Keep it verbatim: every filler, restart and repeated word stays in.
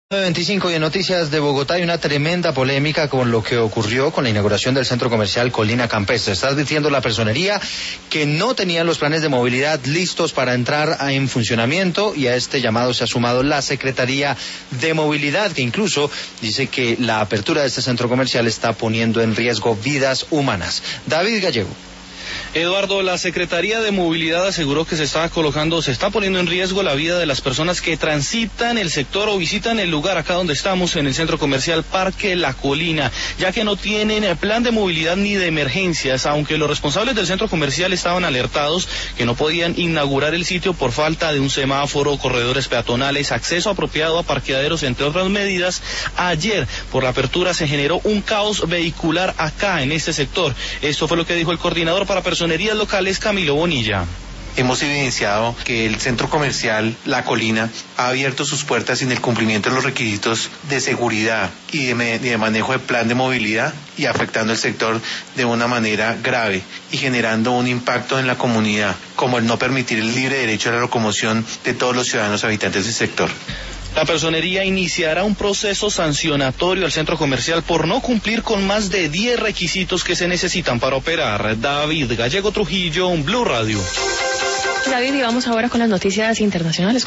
veinticinco y en Noticias de Bogotá hay una tremenda polémica con lo que ocurrió con la inauguración del centro comercial Colina Campestre. Está advirtiendo la personería que no tenían los planes de movilidad listos para entrar en funcionamiento, y a este llamado se ha sumado la Secretaría de Movilidad, que incluso dice que la apertura de este centro comercial está poniendo en riesgo vidas humanas. David Gallego. Eduardo, la Secretaría de Movilidad aseguró que se está colocando, se está poniendo en riesgo la vida de las personas que transitan el sector o visitan el lugar acá donde estamos, en el centro comercial Parque La Colina, ya que no tienen plan de movilidad ni de emergencias, aunque los responsables del centro comercial estaban alertados que no podían inaugurar el sitio por falta de un semáforo, corredores peatonales, acceso apropiado a parqueaderos, entre otras medidas. Ayer, por la apertura, se generó un caos vehicular acá en este sector. Esto fue lo que dijo el coordinador para personerías locales, Camilo Bonilla. Hemos evidenciado que el centro comercial La Colina ha abierto sus puertas sin el cumplimiento de los requisitos de seguridad y de, me, de manejo de plan de movilidad, y afectando el sector de una manera grave y generando un impacto en la comunidad, como el no permitir el libre derecho a la locomoción de todos los ciudadanos habitantes del sector. La personería iniciará un proceso sancionatorio al centro comercial por no cumplir con más de diez requisitos que se necesitan para operar. David Gallego Trujillo, Blue Radio. David, y vamos ahora con las noticias internacionales.